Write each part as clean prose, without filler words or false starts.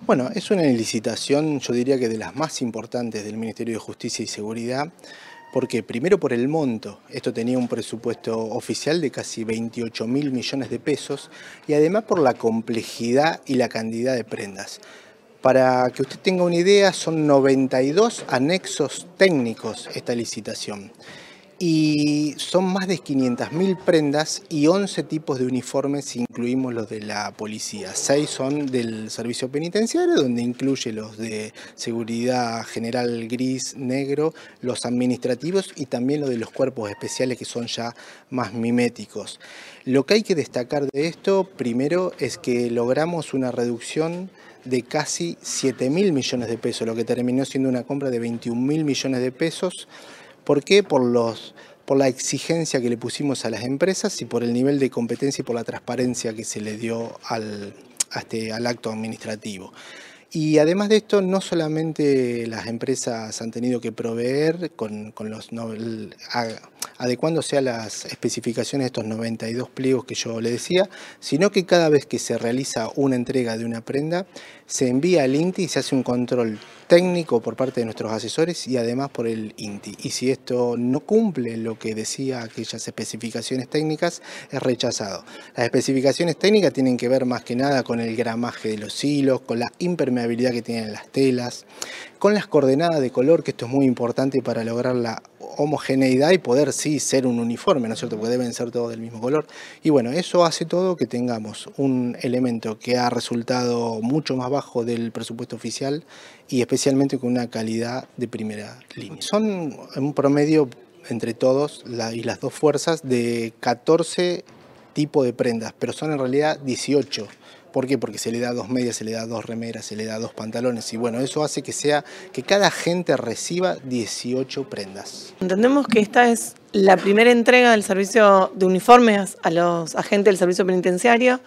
Bueno, es una licitación, yo diría que de las más importantes del Ministerio de Justicia y Seguridad, porque primero por el monto, esto tenía un presupuesto oficial de casi 28.000 millones de pesos, y además por la complejidad y la cantidad de prendas. Para que usted tenga una idea, son 92 anexos técnicos esta licitación. Y son más de 500.000 prendas y 11 tipos de uniformes si incluimos los de la policía. 6 son del servicio penitenciario, donde incluye los de seguridad general gris, negro, los administrativos y también los de los cuerpos especiales, que son ya más miméticos. Lo que hay que destacar de esto, primero, es que logramos una reducción de casi 7.000 millones de pesos, lo que terminó siendo una compra de 21.000 millones de pesos. ¿Por qué? Por la exigencia que le pusimos a las empresas y por el nivel de competencia y por la transparencia que se le dio al acto administrativo. Y además de esto, no solamente las empresas han tenido que proveer adecuándose a las especificaciones de estos 92 pliegos que yo le decía, sino que cada vez que se realiza una entrega de una prenda, se envía al INTI y se hace un control técnico por parte de nuestros asesores y además por el INTI. Y si esto no cumple lo que decía aquellas especificaciones técnicas, es rechazado. Las especificaciones técnicas tienen que ver más que nada con el gramaje de los hilos, con la impermeabilidad que tienen las telas, con las coordenadas de color, que esto es muy importante para lograr la homogeneidad y poder sí ser un uniforme, ¿no es cierto? Porque deben ser todos del mismo color. Y bueno, eso hace todo que tengamos un elemento que ha resultado mucho más bajo del presupuesto oficial y especialmente con una calidad de primera línea. Son un promedio entre todos y las dos fuerzas de 14 tipos de prendas, pero son en realidad 18. ¿Por qué? Porque se le da 2 medias, se le da 2 remeras, se le da 2 pantalones y bueno, eso hace que cada agente reciba 18 prendas. Entendemos que esta es la primera entrega del servicio de uniformes a los agentes del servicio penitenciario,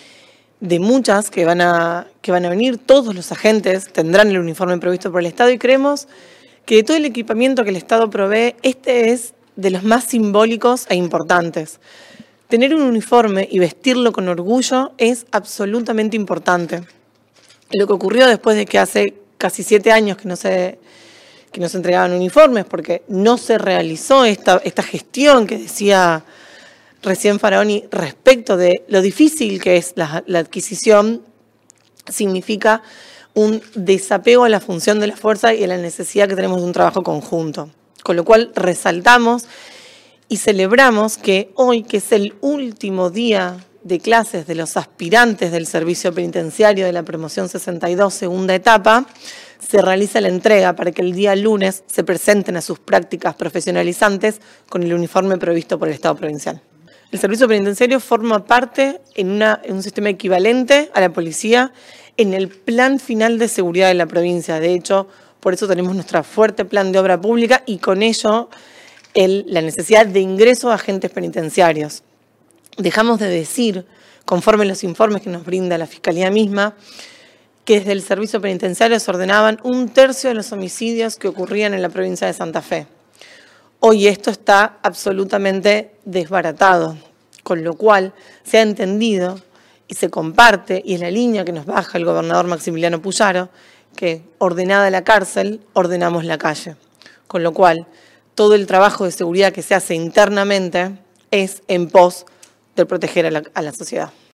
de muchas que van a venir. Todos los agentes tendrán el uniforme provisto por el Estado y creemos que de todo el equipamiento que el Estado provee, este es de los más simbólicos e importantes. Tener un uniforme y vestirlo con orgullo es absolutamente importante. Lo que ocurrió después de que hace casi 7 años que no se entregaban uniformes, porque no se realizó esta gestión que decía recién Faraoni respecto de lo difícil que es la adquisición, significa un desapego a la función de la fuerza y a la necesidad que tenemos de un trabajo conjunto. Con lo cual resaltamos y celebramos que hoy, que es el último día de clases de los aspirantes del servicio penitenciario de la promoción 62, segunda etapa, se realiza la entrega para que el día lunes se presenten a sus prácticas profesionalizantes con el uniforme provisto por el Estado provincial. El servicio penitenciario forma parte en un sistema equivalente a la policía en el plan final de seguridad de la provincia. De hecho, por eso tenemos nuestro fuerte plan de obra pública y con ello la necesidad de ingreso a agentes penitenciarios. Dejamos de decir, conforme los informes que nos brinda la Fiscalía misma, que desde el servicio penitenciario se ordenaban 1/3 de los homicidios que ocurrían en la provincia de Santa Fe. Hoy esto está absolutamente desbaratado, con lo cual se ha entendido y se comparte, y es la línea que nos baja el gobernador Maximiliano Puyaro, que ordenada la cárcel, ordenamos la calle. Con lo cual, todo el trabajo de seguridad que se hace internamente es en pos de proteger a la sociedad.